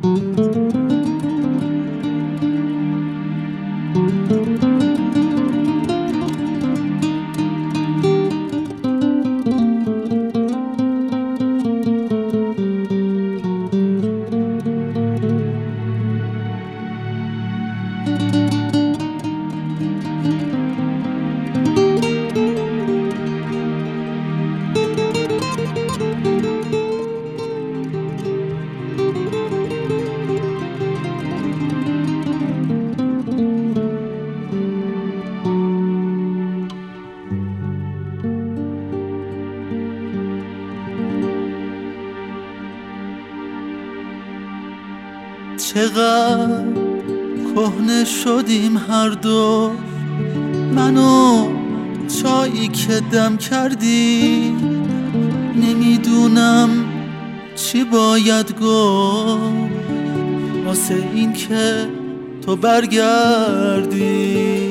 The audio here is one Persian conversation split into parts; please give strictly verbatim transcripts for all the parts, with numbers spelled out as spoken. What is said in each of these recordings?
چقدر کهنه شدیم هر دو، منو چایی که دم کردی. نمیدونم چی باید گفت واسه این که تو برگردی.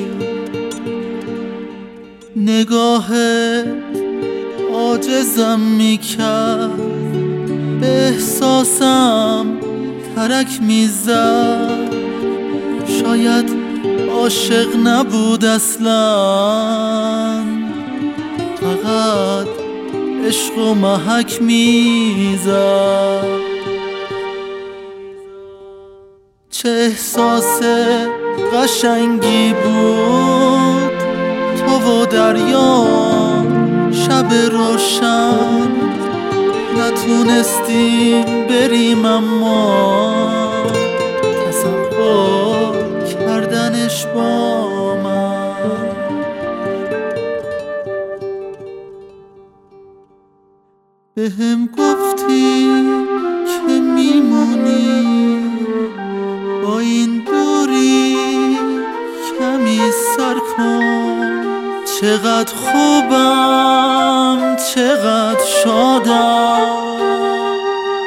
نگاهت عاجزم میکرد، به احساسم ترک میزد. شاید عاشق نبود اصلا، فقط عشق و محک میزد. چه احساس قشنگی بود تو و دریا شب روشن. نتونستیم بریم اما تصور کردنش با من. بهم گفتی که میمونی، با این دوری کمی سر کن. چقدر خوبم، چقدر شادم،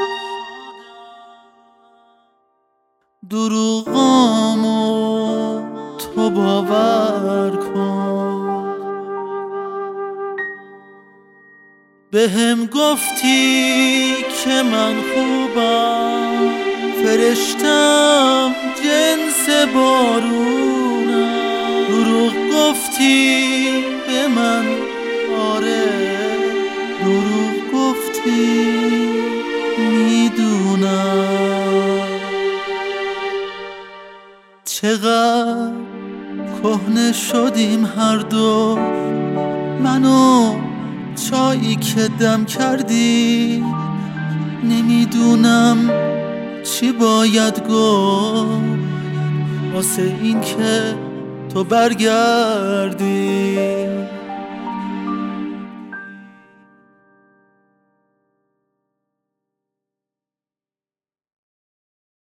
دروغامو تو باور کن. بهم گفتی که من خوبم، فرشتم جنس بارونم. دروغ گفتی به من، آره دروغ گفتی، میدونم. چقدر کهنه شدیم هر دو، منو چایی که دم کردی. نمیدونم چی باید گفت واسه این که تو برگردی.